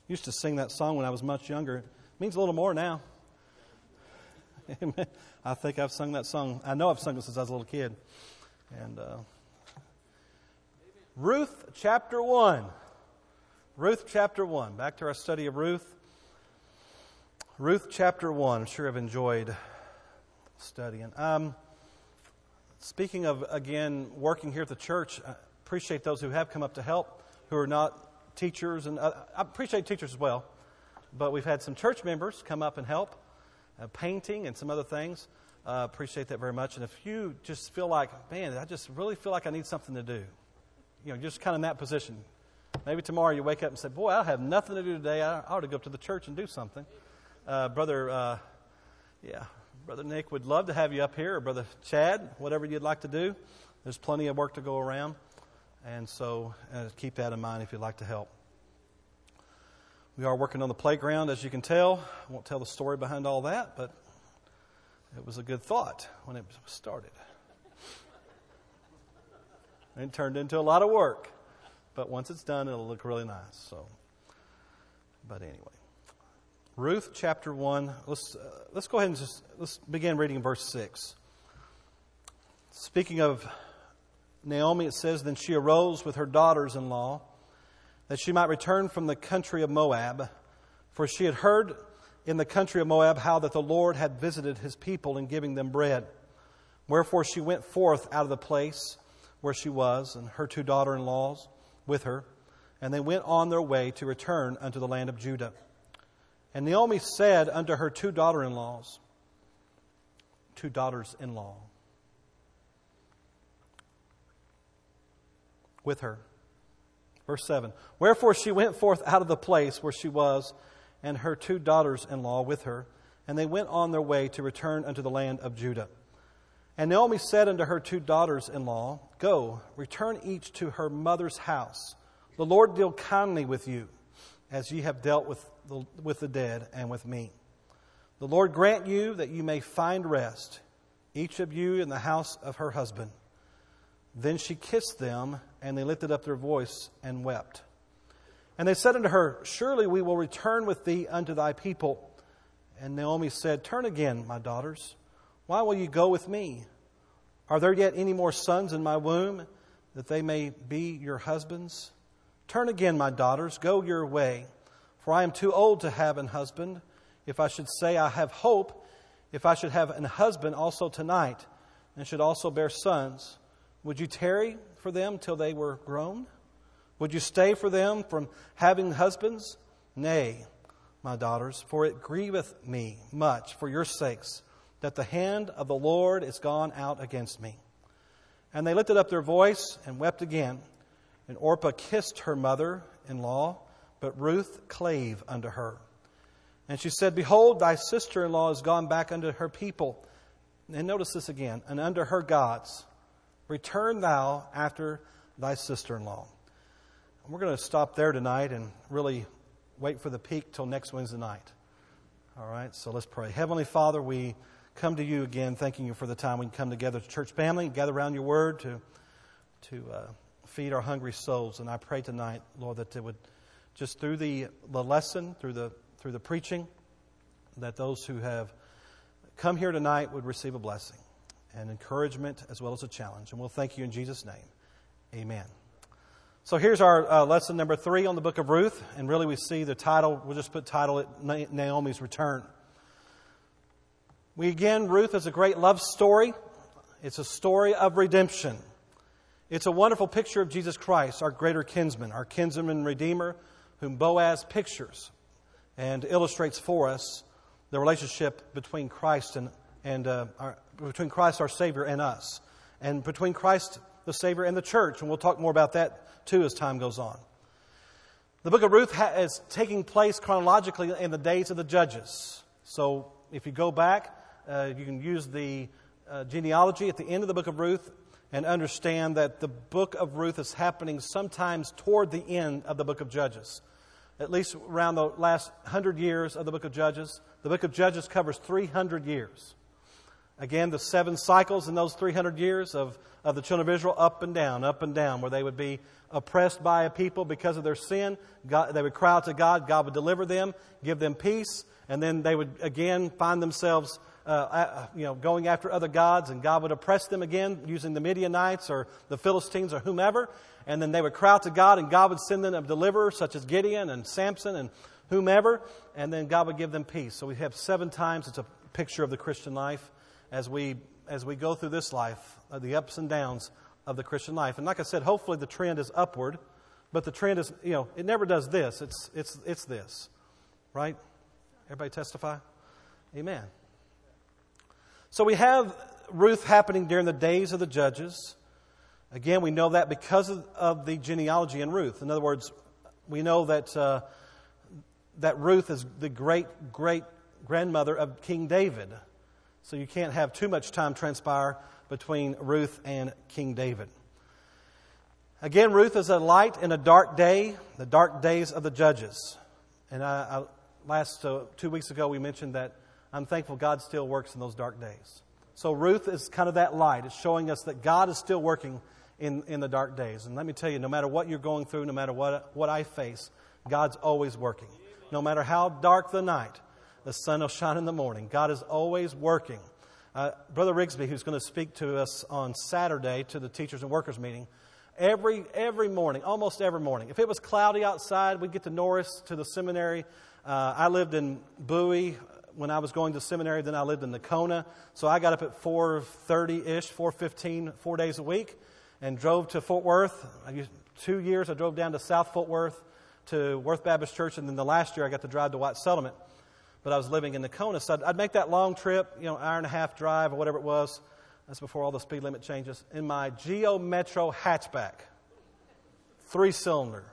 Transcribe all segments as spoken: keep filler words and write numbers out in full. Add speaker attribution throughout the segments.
Speaker 1: Used to sing that song when I was much younger. It means a little more now. I think I've sung that song. I know I've sung it since I was a little kid. And uh, Ruth chapter one. Ruth chapter one. Back to our study of Ruth. Ruth chapter one. I'm sure I've enjoyed studying. Um, speaking of, again, working here at the church, I appreciate those who have come up to help, who are not teachers. And uh, I appreciate teachers as well. But we've had some church members come up and help, uh, painting and some other things. Uh, appreciate that very much. And if you just feel like, man, I just really feel like I need something to do, you know, just kind of in that position. Maybe tomorrow you wake up and say, boy, I have nothing to do today. I ought to go up to the church and do something. Uh, brother, uh, yeah, Brother Nick would love to have you up here, or Brother Chad, whatever you'd like to do. There's plenty of work to go around. And so uh, keep that in mind if you'd like to help. We are working on the playground, as you can tell. I won't tell the story behind all that, but it was a good thought when it started. It turned into a lot of work. But once it's done, it'll look really nice. So, but anyway. Ruth chapter one. Let's uh, let's go ahead and just let's begin reading verse six. Speaking of Naomi, it says, "Then she arose with her daughters-in-law, that she might return from the country of Moab, for she had heard in the country of Moab how that the Lord had visited his people in giving them bread. Wherefore she went forth out of the place where she was, and her two daughter-in-laws with her, and they went on their way to return unto the land of Judah. And Naomi said unto her two daughter-in-laws," two daughters-in-law, with her. Verse seven, "Wherefore she went forth out of the place where she was, and her two daughters-in-law with her, and they went on their way to return unto the land of Judah. And Naomi said unto her two daughters-in-law, Go, return each to her mother's house. The Lord deal kindly with you, as ye have dealt with the, with the dead and with me. The Lord grant you that you may find rest, each of you in the house of her husband. Then she kissed them, and they lifted up their voice and wept. And they said unto her, Surely we will return with thee unto thy people. And Naomi said, Turn again, my daughters. Why will you go with me? Are there yet any more sons in my womb, that they may be your husbands? Turn again, my daughters, go your way. For I am too old to have an husband. If I should say I have hope, if I should have an husband also tonight, and should also bear sons, would you tarry for them till they were grown? Would you stay for them from having husbands? Nay, my daughters, for it grieveth me much for your sakes, that the hand of the Lord is gone out against me. And they lifted up their voice and wept again. And Orpah kissed her mother-in-law, but Ruth clave unto her. And she said, Behold, thy sister-in-law is gone back unto her people. And notice this again, and unto her gods. Return thou after thy sister-in-law. And we're going to stop there tonight and really wait for the peak till next Wednesday night. All right, so let's pray. Heavenly Father, we come to you again, thanking you for the time we can come together as a church family, gather around your word to to uh, feed our hungry souls. And I pray tonight, Lord, that it would just through the, the lesson, through the through the preaching, that those who have come here tonight would receive a blessing and encouragement as well as a challenge. And we'll thank you in Jesus' name. Amen. So here's our uh, lesson number three on the book of Ruth. And really we see the title, we'll just put title it Naomi's Return. We again, Ruth is a great love story. It's a story of redemption. It's a wonderful picture of Jesus Christ, our greater kinsman, our kinsman and redeemer, whom Boaz pictures and illustrates for us the relationship between Christ and, and uh, our, between Christ our Savior and us, and between Christ the Savior and the church. And we'll talk more about that too as time goes on. The book of Ruth ha- is taking place chronologically in the days of the judges. So if you go back, uh, you can use the uh, genealogy at the end of the book of Ruth and understand that the book of Ruth is happening sometimes toward the end of the book of Judges. At least around the last hundred years of the book of Judges. The book of Judges covers three hundred years. Again, the seven cycles in those three hundred years of, of the children of Israel, up and down, up and down, where they would be oppressed by a people because of their sin. God, they would cry out to God. God would deliver them, give them peace, and then they would again find themselves uh, you know, going after other gods, and God would oppress them again using the Midianites or the Philistines or whomever. And then they would cry out to God, and God would send them a deliverer such as Gideon and Samson and whomever, and then God would give them peace. So we have seven times. It's a picture of the Christian life as we as we go through this life, uh, the ups and downs of the Christian life. And like I said, hopefully the trend is upward, but the trend is, you know, it never does this. It's it's it's this, right? Everybody testify? Amen. So we have Ruth happening during the days of the judges. Again, we know that because of, of the genealogy in Ruth. In other words, we know that uh, that Ruth is the great, great grandmother of King David. So you can't have too much time transpire between Ruth and King David. Again, Ruth is a light in a dark day, the dark days of the judges. And I, I, last uh, two weeks ago we mentioned that I'm thankful God still works in those dark days. So Ruth is kind of that light. It's showing us that God is still working in, in the dark days. And let me tell you, no matter what you're going through, no matter what, what I face, God's always working. No matter how dark the night, the sun will shine in the morning. God is always working. Uh, Brother Rigsby, who's going to speak to us on Saturday to the teachers and workers meeting, every every morning, almost every morning, if it was cloudy outside, we'd get to Norris to the seminary. Uh, I lived in Bowie when I was going to seminary. Then I lived in Nocona. So I got up at four thirty-ish, four fifteen, four days a week, and drove to Fort Worth. I used, two years I drove down to South Fort Worth to Worth Baptist Church, and then the last year I got to drive to White Settlement. But I was living in Nocona, so I'd, I'd make that long trip, you know, hour and a half drive or whatever it was. That's before all the speed limit changes. In my Geo Metro hatchback, three-cylinder.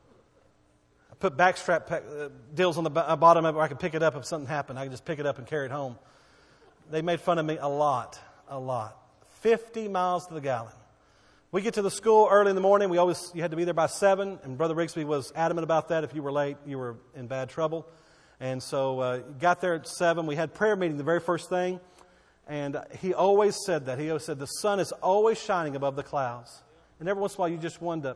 Speaker 1: I put backstrap pack, uh, deals on the b- bottom of it where I could pick it up if something happened. I could just pick it up and carry it home. They made fun of me a lot, a lot. fifty miles to the gallon. We get to the school early in the morning. We always you had to be there by seven, and Brother Rigsby was adamant about that. If you were late, you were in bad trouble. And so uh, got there at seven. We had prayer meeting the very first thing. And he always said that. He always said, the sun is always shining above the clouds. And every once in a while you just wonder,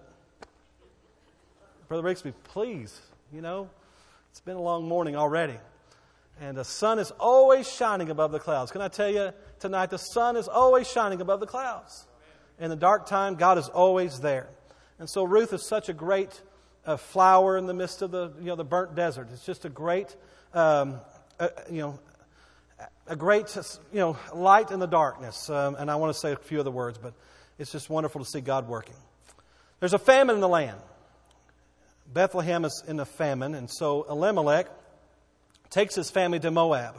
Speaker 1: Brother Rigsby, please, you know, it's been a long morning already. And the sun is always shining above the clouds. Can I tell you tonight, the sun is always shining above the clouds. In the dark time, God is always there. And so Ruth is such a great uh, flower in the midst of the, you know, the burnt desert. It's just a great, um, uh, you know, a great, you know, light in the darkness. Um, and I want to say a few other words, but it's just wonderful to see God working. There's a famine in the land. Bethlehem is in a famine, and so Elimelech takes his family to Moab.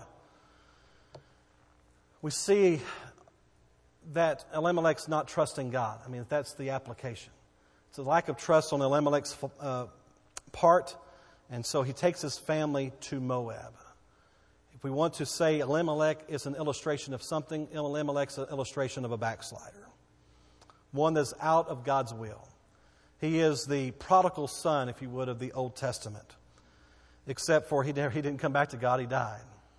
Speaker 1: We see that Elimelech's not trusting God. I mean, that's the application. It's a lack of trust on Elimelech's uh, part, and so he takes his family to Moab. If we want to say Elimelech is an illustration of something, Elimelech's an illustration of a backslider. One that's out of God's will. He is the prodigal son, if you would, of the Old Testament. Except for he never, he didn't come back to God, he died.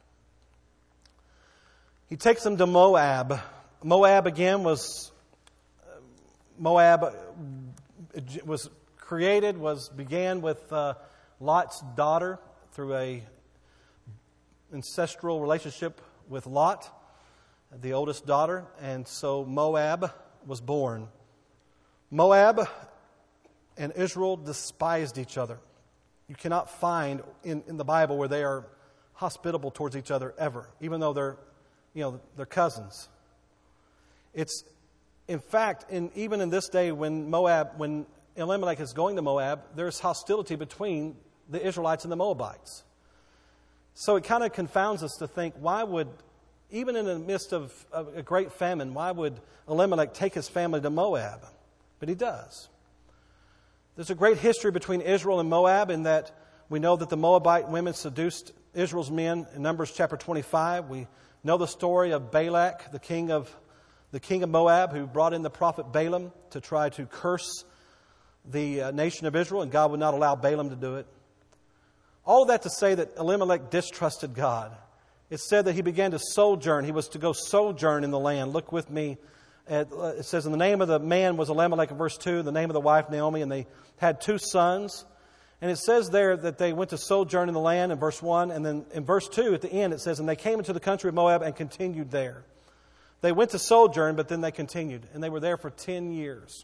Speaker 1: He takes them to Moab. Moab again was, Moab was created, was began with uh, Lot's daughter through a ancestral relationship with Lot, the oldest daughter, and so Moab was born. Moab and Israel despised each other. You cannot find in, in the Bible where they are hospitable towards each other ever, even though they're, you know, they're cousins. It's, in fact, in, even in this day when Moab, when Elimelech is going to Moab, there's hostility between the Israelites and the Moabites. So it kind of confounds us to think, why would, even in the midst of, of a great famine, why would Elimelech take his family to Moab? But he does. There's a great history between Israel and Moab in that we know that the Moabite women seduced Israel's men in Numbers chapter twenty-five. We know the story of Balak, the king of the king of Moab, who brought in the prophet Balaam to try to curse the uh, nation of Israel, and God would not allow Balaam to do it. All of that to say that Elimelech distrusted God. it said that he began to sojourn. He was to go sojourn in the land. Look with me. At, uh, it says, and the name of the man was Elimelech in verse two, the name of the wife Naomi, and they had two sons. And it says there that they went to sojourn in the land in verse one, and then in verse two at the end it says, and they came into the country of Moab and continued there. They went to sojourn, but then they continued, and they were there for ten years.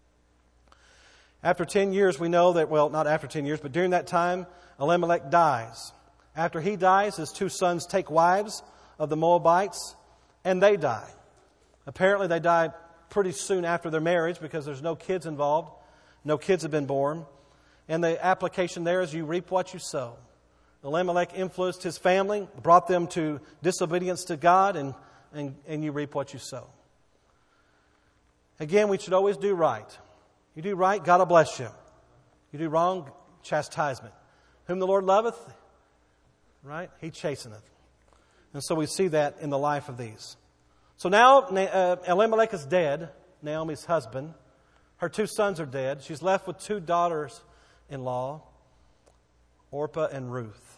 Speaker 1: After ten years, we know that, well, not after ten years, but during that time, Elimelech dies. After he dies, his two sons take wives of the Moabites, and they die. Apparently, they die pretty soon after their marriage because there's no kids involved. No kids have been born. And the application there is you reap what you sow. Elimelech influenced his family, brought them to disobedience to God, and, and, and you reap what you sow. Again, we should always do right. You do right, God will bless you. You do wrong, chastisement. Whom the Lord loveth, right, He chasteneth. And so we see that in the life of these. So now uh, Elimelech is dead, Naomi's husband. Her two sons are dead. She's left with two daughters-in-law, Orpah and Ruth.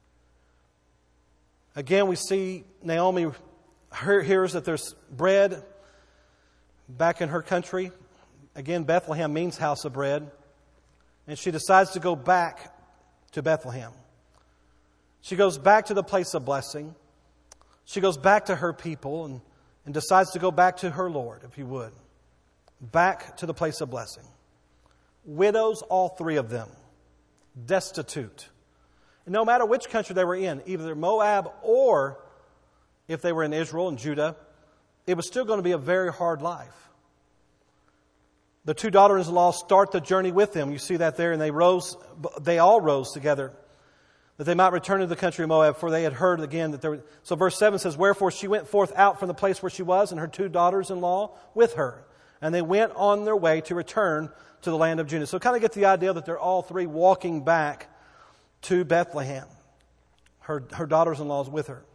Speaker 1: Again, we see Naomi hears that there's bread back in her country. Again, Bethlehem means house of bread. And she decides to go back to Bethlehem. She goes back to the place of blessing. She goes back to her people and, and decides to go back to her Lord, if you would. Back to the place of blessing. Widows, all three of them. Destitute. And no matter which country they were in, either Moab or if they were in Israel and Judah, it was still going to be a very hard life. The two daughters-in-law start the journey with them. You see that there, and they rose. They all rose together, that they might return to the country of Moab, for they had heard again that there was. So verse seven says, wherefore she went forth out from the place where she was, and her two daughters-in-law with her. And they went on their way to return to the land of Judah. So kind of get the idea that they're all three walking back to Bethlehem. Her, her daughters-in-law with her.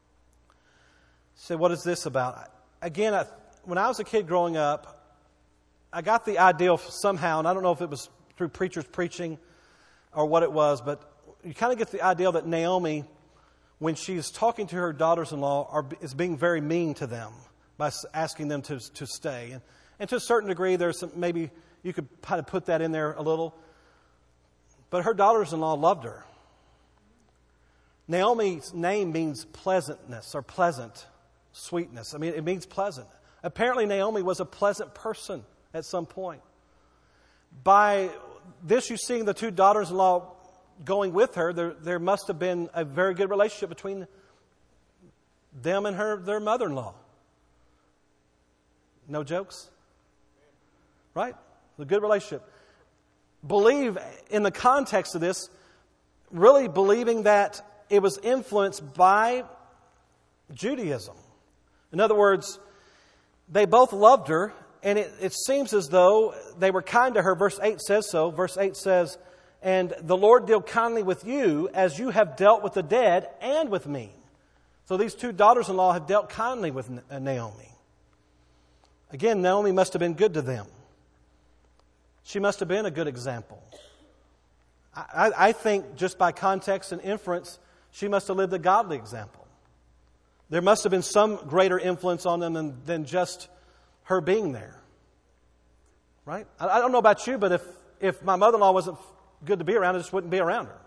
Speaker 1: So what is this about? Again, I, when I was a kid growing up, I got the idea somehow, and I don't know if it was through preachers preaching or what it was, but you kind of get the idea that Naomi, when she's talking to her daughters-in-law, are, is being very mean to them by asking them to, to stay. And, and to a certain degree, there's some, maybe you could kind of put that in there a little. But her daughters-in-law loved her. Naomi's name means pleasantness or pleasant, sweetness. I mean, it means pleasant. Apparently, Naomi was a pleasant person at some point. By this, you seeing the two daughters-in-law going with her, there, there must have been a very good relationship between them and her, their mother-in-law. No jokes? Right? A good relationship. Believe, in the context of this, really believing that it was influenced by Judaism. In other words, they both loved her, and it, it seems as though they were kind to her. Verse eight says so. Verse eight says, and the Lord deal kindly with you as you have dealt with the dead and with me. So these two daughters-in-law have dealt kindly with Naomi. Again, Naomi must have been good to them. She must have been a good example. I, I think just by context and inference, she must have lived a godly example. There must have been some greater influence on them than, than just her being there. Right? I, I don't know about you, but if, if my mother-in-law wasn't good to be around, I just wouldn't be around her.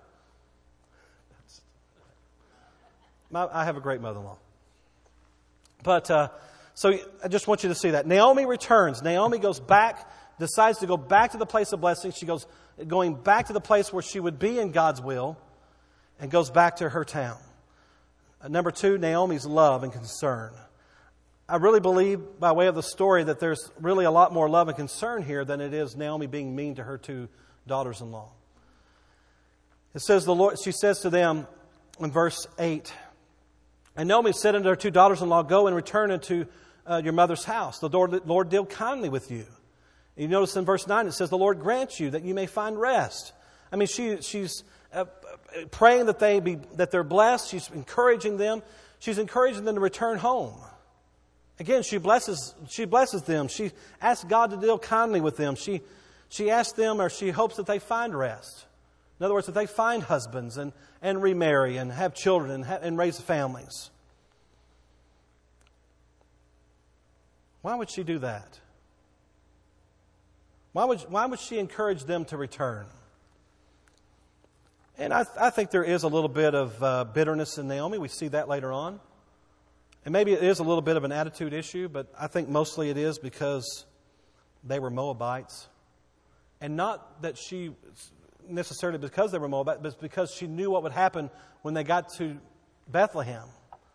Speaker 1: My, I have a great mother-in-law. But, uh, so I just want you to see that. Naomi returns. Naomi goes back, decides to go back to the place of blessing. She goes going back to the place where she would be in God's will and goes back to her town. Uh, number two, Naomi's love and concern. I really believe, by way of the story, that there's really a lot more love and concern here than it is Naomi being mean to her two daughters-in-law. It says the Lord. She says to them in verse eight, and Naomi said unto her two daughters-in-law, go and return into uh, your mother's house. The Lord, Lord deal kindly with you. And you notice in verse nine it says, the Lord grant you that you may find rest. I mean, she she's uh, praying that they be that they're blessed. She's encouraging them. She's encouraging them to return home. Again, she blesses she blesses them. She asks God to deal kindly with them. She she asks them, or she hopes that they find rest. In other words, that they find husbands and, and remarry and have children and, ha- and raise families. Why would she do that? Why would, why would she encourage them to return? And I, I think there is a little bit of uh, bitterness in Naomi. We see that later on. And maybe it is a little bit of an attitude issue, but I think mostly it is because they were Moabites. And not that she, necessarily because they were Moabites, but because she knew what would happen when they got to Bethlehem.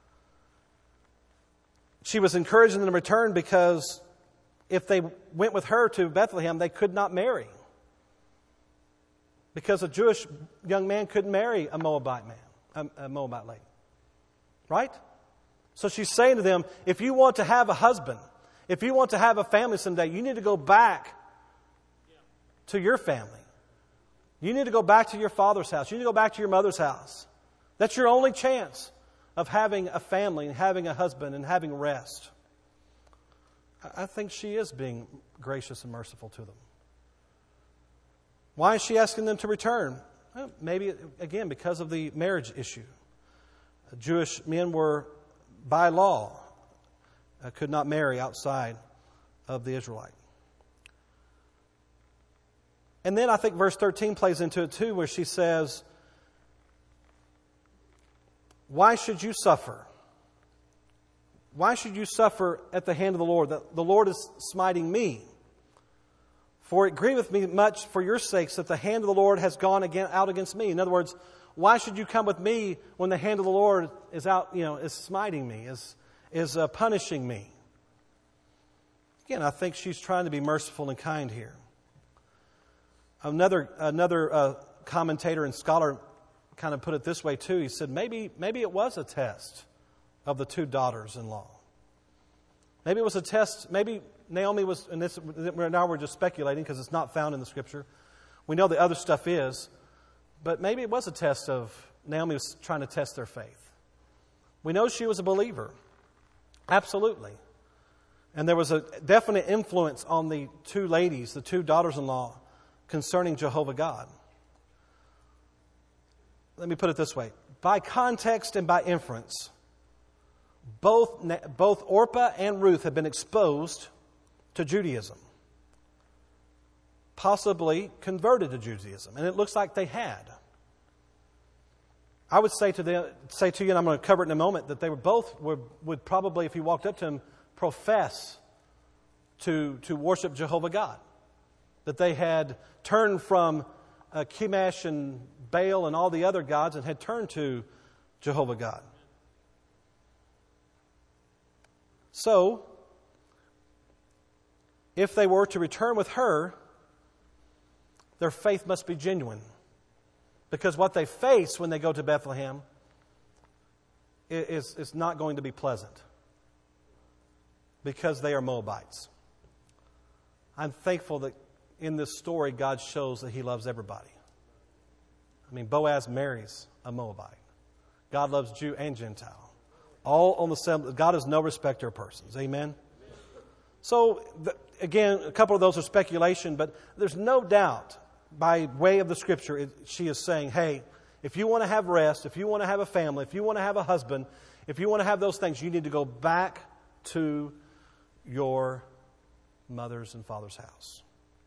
Speaker 1: She was encouraging them to return because if they went with her to Bethlehem, they could not marry. Because a Jewish young man couldn't marry a Moabite man, a, a Moabite lady. Right? So she's saying to them, if you want to have a husband, if you want to have a family someday, you need to go back to your family. You need to go back to your father's house. You need to go back to your mother's house. That's your only chance of having a family and having a husband and having rest. I think she is being gracious and merciful to them. Why is she asking them to return? Well, maybe, again, because of the marriage issue. Jewish men were, by law, uh, could not marry outside of the Israelite. And then I think verse thirteen plays into it too, where she says, why should you suffer? Why should you suffer at the hand of the Lord? The, the Lord is smiting me. For it grieveth me much for your sakes that the hand of the Lord has gone again, out against me. In other words, why should you come with me when the hand of the Lord is out, you know, is smiting me, is, is uh, punishing me? Again, I think she's trying to be merciful and kind here. Another, another uh, commentator and scholar kind of put it this way too. He said, maybe, maybe it was a test of the two daughters-in-law. Maybe it was a test, maybe Naomi was, and this, now we're just speculating because it's not found in the Scripture. We know the other stuff is, but maybe it was a test of, Naomi was trying to test their faith. We know she was a believer. Absolutely. And there was a definite influence on the two ladies, the two daughters-in-law, concerning Jehovah God. Let me put it this way. By context and by inference, both, both Orpah and Ruth have been exposed to Judaism. Possibly converted to Judaism. And it looks like they had. I would say to them, say to you, and I'm going to cover it in a moment, that they were both would, would probably, if you walked up to them, profess to, to worship Jehovah God. That they had turned from uh, Chemosh and Baal and all the other gods and had turned to Jehovah God. So, if they were to return with her, their faith must be genuine. Because what they face when they go to Bethlehem is, is not going to be pleasant. Because they are Moabites. I'm thankful that in this story God shows that He loves everybody. I mean, Boaz marries a Moabite. God loves Jew and Gentile. All on the same. God is no respecter of persons. Amen? So, the, again, a couple of those are speculation, but there's no doubt by way of the Scripture, it, she is saying, hey, if you want to have rest, if you want to have a family, if you want to have a husband, if you want to have those things, you need to go back to your mother's and father's house.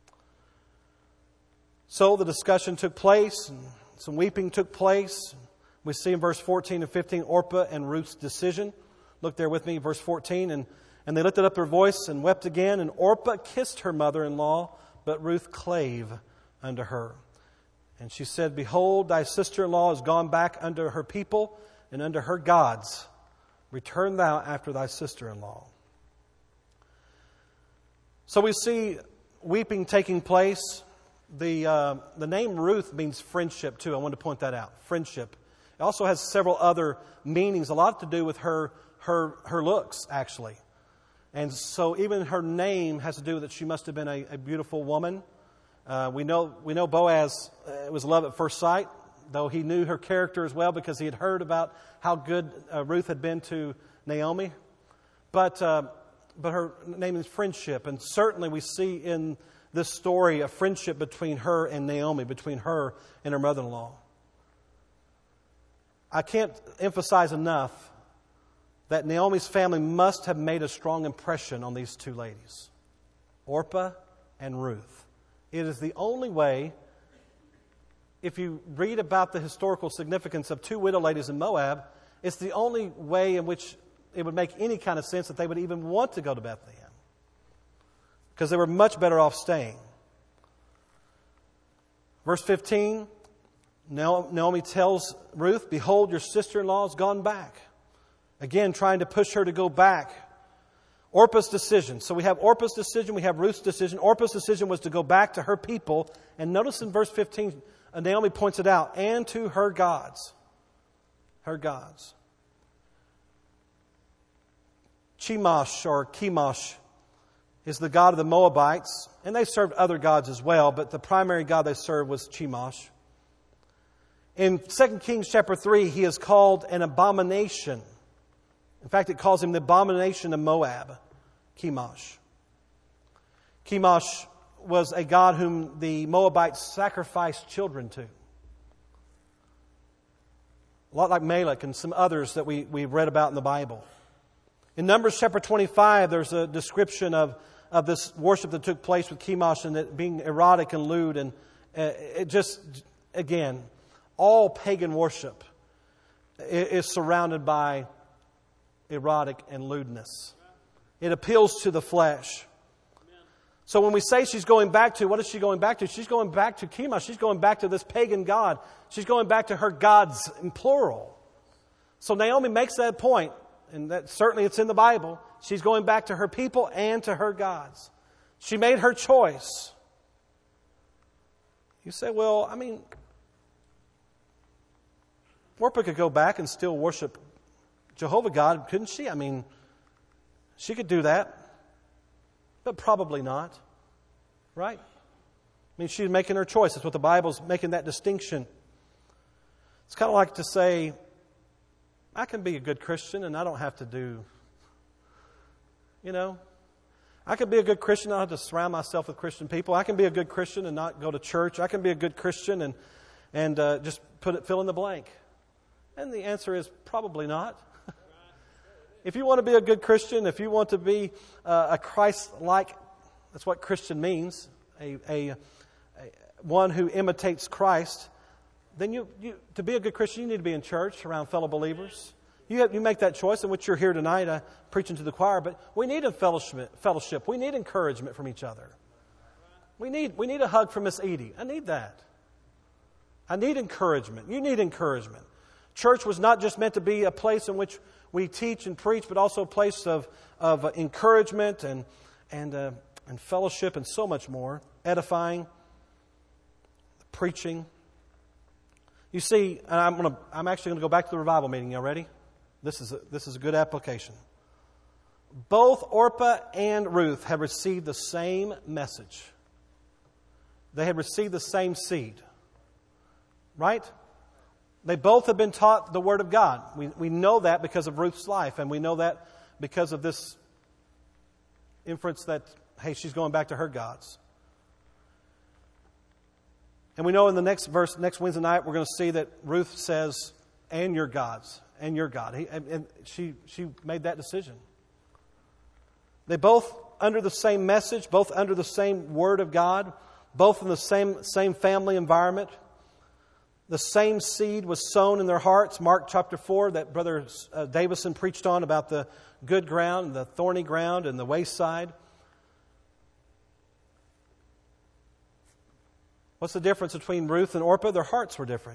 Speaker 1: So the discussion took place, and some weeping took place. We see in verse fourteen and fifteen Orpah and Ruth's decision. Look there with me, verse fourteen. And, and they lifted up their voice and wept again. And Orpah kissed her mother-in-law, but Ruth clave unto her. And she said, behold, thy sister-in-law is gone back unto her people and unto her gods. Return thou after thy sister-in-law. So we see weeping taking place. The, uh, the name Ruth means friendship too. I want to point that out. Friendship. It also has several other meanings, a lot to do with her, her, her looks, actually. And so even her name has to do with that she must have been a, a beautiful woman. Uh, we know we know Boaz uh, was love at first sight, though he knew her character as well because he had heard about how good uh, Ruth had been to Naomi. But uh, but her name is friendship, and certainly we see in this story of friendship between her and Naomi, between her and her mother-in-law. I can't emphasize enough that Naomi's family must have made a strong impression on these two ladies, Orpah and Ruth. It is the only way, if you read about the historical significance of two widow ladies in Moab, it's the only way in which it would make any kind of sense that they would even want to go to Bethlehem, because they were much better off staying. Verse fifteen, Naomi tells Ruth, "Behold, your sister-in-law has gone back." Again, trying to push her to go back. Orpah's decision. So we have Orpah's decision, we have Ruth's decision. Orpah's decision was to go back to her people. And notice in verse fifteen, Naomi points it out, and to her gods. Her gods. Chemosh or Chemosh is the god of the Moabites, and they served other gods as well, but the primary god they served was Chemosh. In Second Kings chapter three, he is called an abomination. In fact, it calls him the abomination of Moab, Chemosh. Chemosh was a god whom the Moabites sacrificed children to. A lot like Molech and some others that we, we've read about in the Bible. In Numbers chapter twenty-five, there's a description of, of this worship that took place with Chemosh and it being erotic and lewd. And uh, it just, again, all pagan worship is surrounded by erotic and lewdness. It appeals to the flesh. So when we say she's going back to, what is she going back to? She's going back to Chemosh. She's going back to this pagan god. She's going back to her gods in plural. So Naomi makes that point, and that certainly it's in the Bible. She's going back to her people and to her gods. She made her choice. You say, well, I mean, Orpah could go back and still worship Jehovah God, couldn't she? I mean, she could do that, but probably not, right? I mean, she's making her choice. That's what the Bible's making that distinction. It's kind of like to say, I can be a good Christian and I don't have to do, you know, I can be a good Christian and I don't have to surround myself with Christian people. I can be a good Christian and not go to church. I can be a good Christian and and uh, just put it, fill in the blank. And the answer is probably not. If you want to be a good Christian, if you want to be uh, a Christ-like, that's what Christian means, a, a, a one who imitates Christ, then you, you to be a good Christian, you need to be in church around fellow believers. You have, you make that choice, in which you're here tonight uh, preaching to the choir. But we need a fellowship. Fellowship. We need encouragement from each other. We need we need a hug from Miss Edie. I need that. I need encouragement. You need encouragement. Church was not just meant to be a place in which we teach and preach, but also a place of of encouragement and and uh, and fellowship and so much more, edifying, preaching. You see, and I'm going to I'm actually going to go back to the revival meeting. Y'all ready? This is a, this is a good application. Both Orpah and Ruth have received the same message. They have received the same seed. Right? They both have been taught the Word of God. We, we know that because of Ruth's life, and we know that because of this inference that, hey, she's going back to her gods. And we know in the next verse, next Wednesday night, we're going to see that Ruth says, and your gods, and your God. He, and, and she, she made that decision. They both under the same message, both under the same Word of God, both in the same, same family environment. The same seed was sown in their hearts. Mark chapter four, that Brother uh, Davison preached on about the good ground, the thorny ground, and the wayside. What's the difference between Ruth and Orpah? Their hearts were different.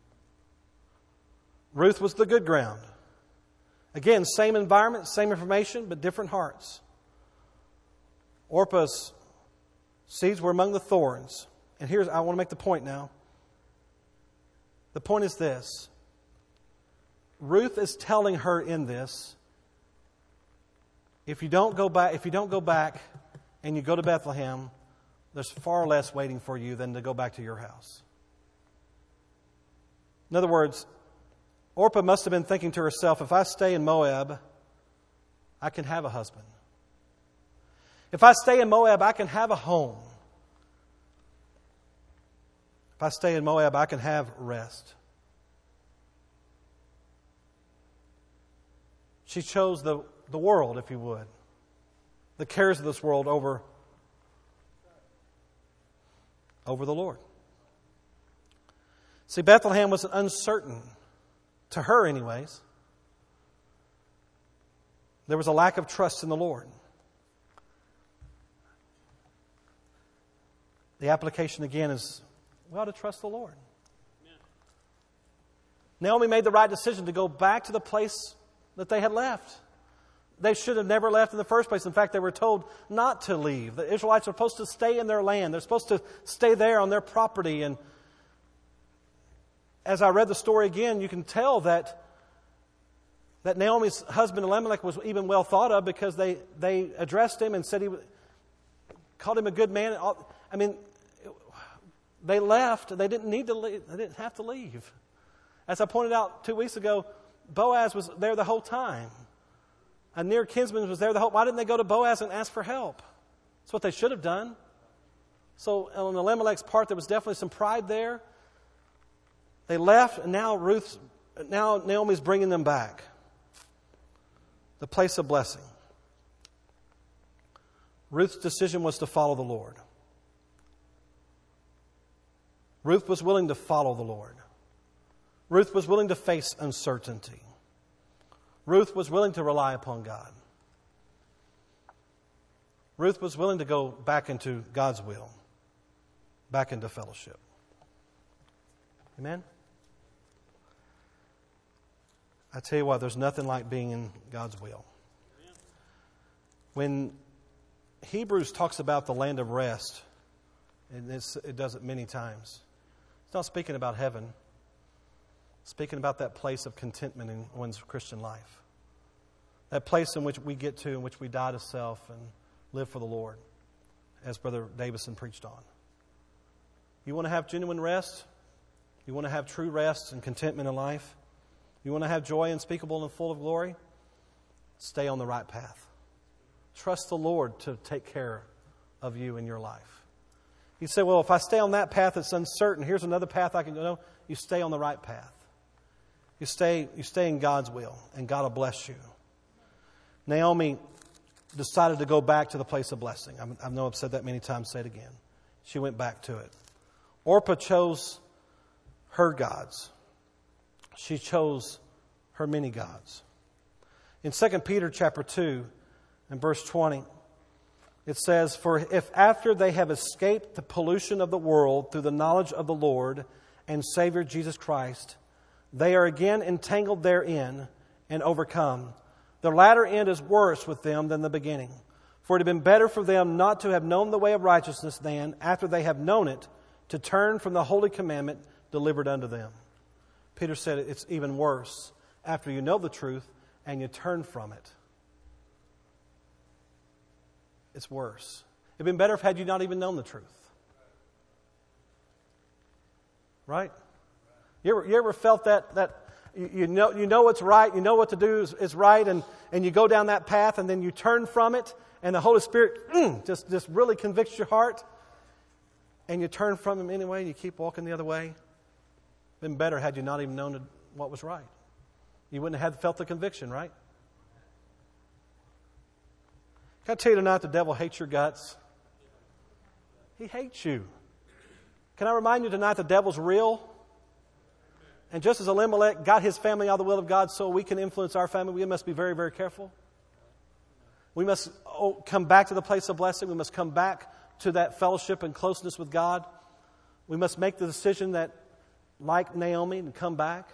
Speaker 1: Ruth was the good ground. Again, same environment, same information, but different hearts. Orpah's seeds were among the thorns. And here's, I want to make the point now. The point is this. Ruth is telling her in this, if you don't go back, if you don't go back and you go to Bethlehem, there's far less waiting for you than to go back to your house. In other words, Orpah must have been thinking to herself, if I stay in Moab, I can have a husband. If I stay in Moab, I can have a home. If I stay in Moab, I can have rest. She chose the, the world, if you would. The cares of this world over, over the Lord. See, Bethlehem was uncertain, to her anyways. There was a lack of trust in the Lord. The application again is, we ought to trust the Lord. Amen. Naomi made the right decision to go back to the place that they had left. They should have never left in the first place. In fact, they were told not to leave. The Israelites were supposed to stay in their land. They're supposed to stay there on their property. And as I read the story again, you can tell that that Naomi's husband Elimelech was even well thought of, because they, they addressed him and said he called him a good man. I mean, they left. They didn't need to leave. They didn't have to leave. As I pointed out two weeks ago, Boaz was there the whole time. A near kinsman was there the whole. Why didn't they go to Boaz and ask for help? That's what they should have done. So on Elimelech's part, there was definitely some pride there. They left, and now Ruth, now Naomi's bringing them back. The place of blessing. Ruth's decision was to follow the Lord. Ruth was willing to follow the Lord. Ruth was willing to face uncertainty. Ruth was willing to rely upon God. Ruth was willing to go back into God's will, back into fellowship. Amen? I tell you what, there's nothing like being in God's will. When Hebrews talks about the land of rest, and it's, it does it many times, it's not speaking about heaven. It's speaking about that place of contentment in one's Christian life. That place in which we get to, in which we die to self and live for the Lord, as Brother Davison preached on. You want to have genuine rest? You want to have true rest and contentment in life? You want to have joy unspeakable and full of glory? Stay on the right path. Trust the Lord to take care of you in your life. You say, well, if I stay on that path that's uncertain, here's another path I can go. No, you stay on the right path. You stay, you stay in God's will, and God will bless you. Naomi decided to go back to the place of blessing. I, I know I've said that many times. Say it again. She went back to it. Orpah chose her gods. She chose her many gods. In Second Peter chapter two and verse twenty, it says, "For if after they have escaped the pollution of the world through the knowledge of the Lord and Savior Jesus Christ, they are again entangled therein and overcome, the latter end is worse with them than the beginning. For it had been better for them not to have known the way of righteousness than, after they have known it, to turn from the holy commandment delivered unto them." Peter said it's even worse after you know the truth and you turn from it. It's worse. It'd been better if had you not even known the truth. Right? You ever, you ever felt that that you, you know you know what's right, you know what to do is, is right, and, and you go down that path and then you turn from it, and the Holy Spirit mm, just, just really convicts your heart, and you turn from Him anyway and you keep walking the other way? Been better had you not even known what was right. You wouldn't have had felt the conviction, right? Can I tell you tonight, the devil hates your guts? He hates you. Can I remind you tonight, the devil's real? And just as Elimelech got his family out of the will of God so we can influence our family, we must be very, very careful. We must come back to the place of blessing. We must come back to that fellowship and closeness with God. We must make the decision that, like Naomi, and come back.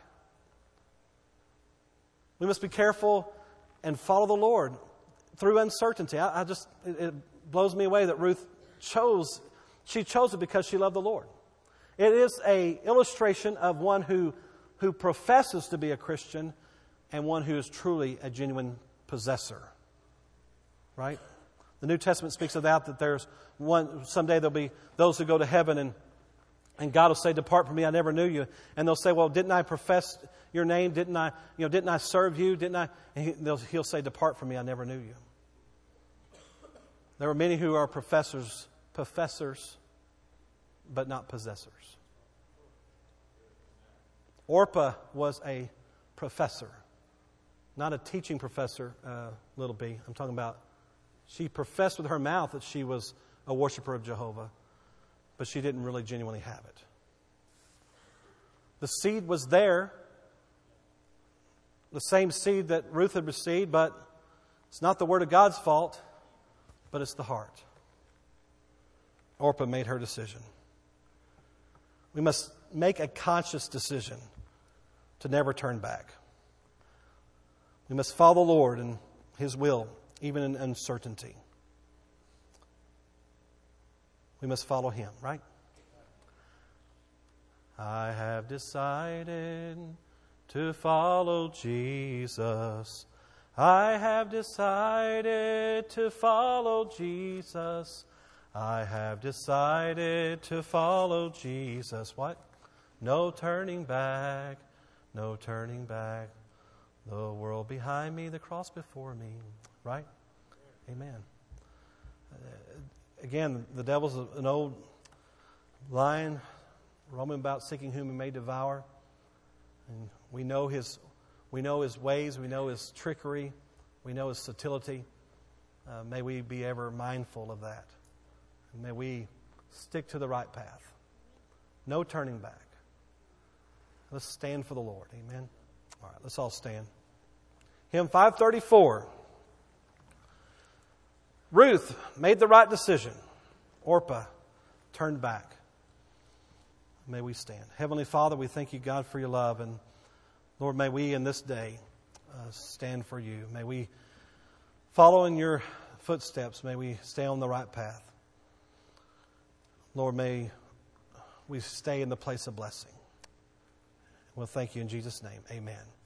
Speaker 1: We must be careful and follow the Lord through uncertainty. I, I just, it, it blows me away that Ruth chose, she chose it because she loved the Lord. It is an illustration of one who, who professes to be a Christian and one who is truly a genuine possessor. Right? The New Testament speaks of that, that there's one, someday there'll be those who go to heaven and And God will say, "Depart from me, I never knew you." And they'll say, "Well, didn't I profess your name? Didn't I, you know, didn't I serve you? Didn't I?" And he, he'll say, "Depart from me, I never knew you." There are many who are professors, professors, but not possessors. Orpah was a professor, not a teaching professor, uh, little b. I'm talking about she professed with her mouth that she was a worshiper of Jehovah, but she didn't really genuinely have it. The seed was there, the same seed that Ruth had received, but it's not the Word of God's fault, but it's the heart. Orpah made her decision. We must make a conscious decision to never turn back. We must follow the Lord and His will, even in uncertainty. We must follow Him, right? I have decided to follow Jesus. I have decided to follow Jesus. I have decided to follow Jesus. What? No turning back, no turning back. The world behind me, the cross before me. Right? Amen. Uh, again, the devil's an old lion roaming about seeking whom he may devour. And we know his we know his ways, we know his trickery, we know his subtlety. Uh, may we be ever mindful of that. And may we stick to the right path. No turning back. Let's stand for the Lord. Amen. All right, let's all stand. Hymn five thirty-four. Ruth made the right decision. Orpah turned back. May we stand. Heavenly Father, we thank you, God, for your love. And Lord, may we in this day uh, stand for you. May we follow in your footsteps. May we stay on the right path. Lord, may we stay in the place of blessing. We'll thank you in Jesus' name. Amen.